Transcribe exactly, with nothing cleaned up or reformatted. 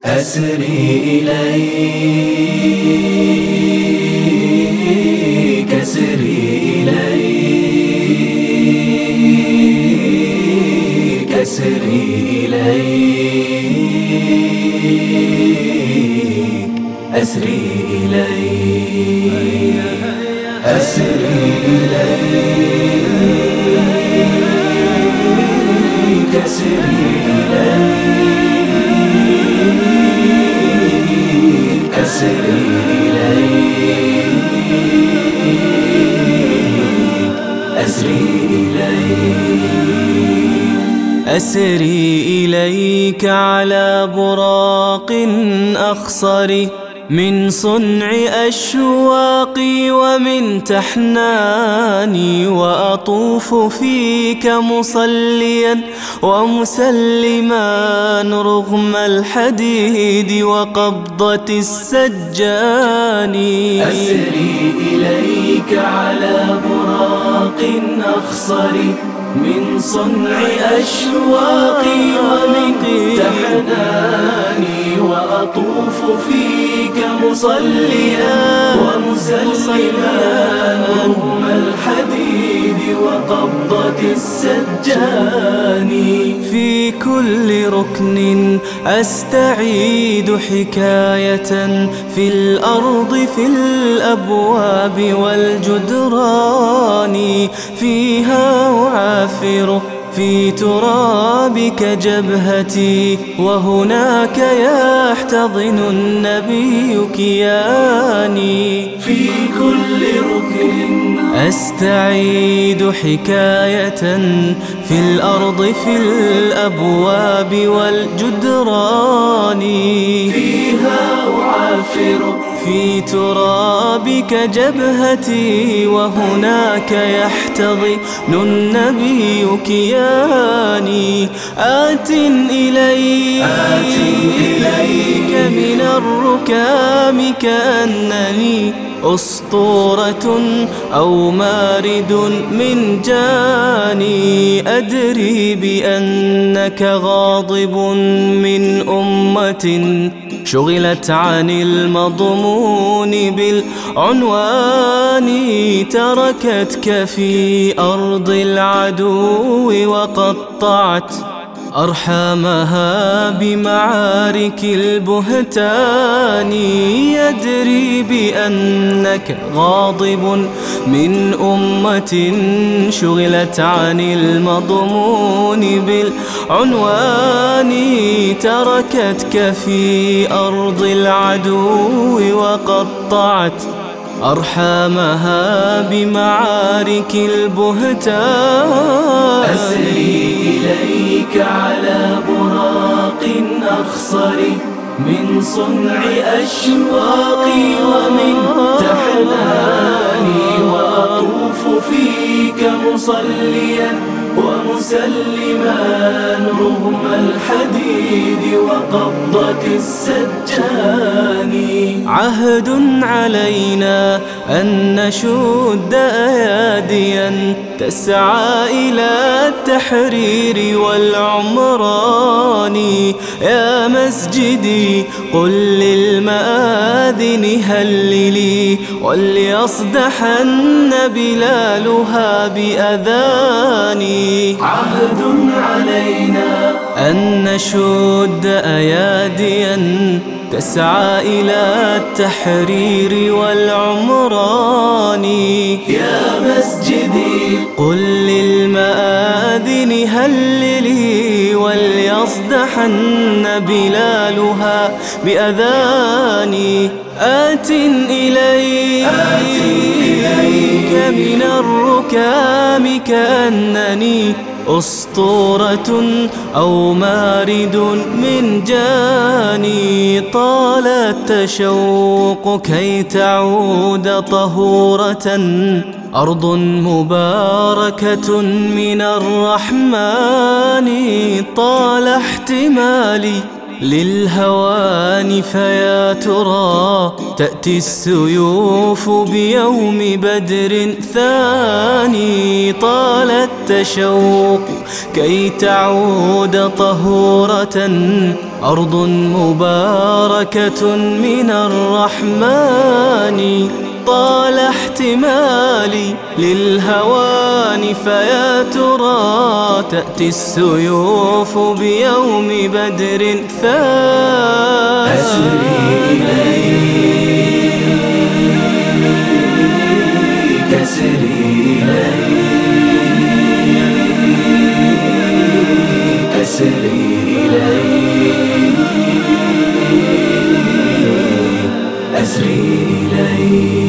أسري إليك أسري إليك أسري إليك أسري إليك أسري إليك أسري إليك أسري إليك أسري إليك أسري إليك على براق أخصر من صنع أشواقي ومن تحناني، وأطوف فيك مصليا ومسلما رغم الحديد وقبضة السجان. أسري إليك على براق أخصر من صنع أشواقي ومن تحناني، وأطوف فيك مصليا ومسلما رغم الحديد وقبضة السجان. في كل ركن أستعيد حكاية في الأرض في الأبواب والجدران، فيها أعافر في ترابك جبهتي، وهناك يحتضن النبي كياني. في كل ركن أستعيد حكاية في الأرض في الأبواب والجدران، فيها أعافر في ترابك جبهتي، وهناك يحتضن النبي كياني. آت إليك, آت إليك من الركام كأنني أسطورة أو مارد من جاني، أدري بأنك غاضب من أمة شغلت عن المضمون بالعنوان، تركتك في أرض العدو وقطعت أرحامها بمعارك البهتان، يدري بأنك غاضب من أمة شغلت عن المضمون بالعنوان، تركتك في أرض العدو وقطعت أرحامها بمعارك البهتان. أسري إليك على براق أخصر من صنع أشواقي ومن تحناني، وأطوف فيك مصليا ومسلما رغم الحديد وقبضة السجان. عهد علينا أن نشد أياديا تسعى إلى التحرير والعمران، يا مسجدي قل للمآذن هللي، وليصدحن بلالها بأذاني. عهد علينا أن نشد أياديا تسعى إلى التحرير والعمران، يا مسجدي قل للمآذن هللي، وليصدحن بلالها بأذاني. آت إليك, آت إليك من الركام كأنني أسطورة أو مارد من جاني، طال التشوق كي تعود طهورة أرض مباركة من الرحمن، طال احتمالي للهوان فيا ترى تأتي السيوف بيوم بدر ثاني، طالت التشوق كي تعود طهورة، أرض مباركة من الرحمن. طال احتمالي للهوان فيا ترى تأتي السيوف بيوم بدر ثاني. أسري إليك أسري إليك أسري إليك أسري إليك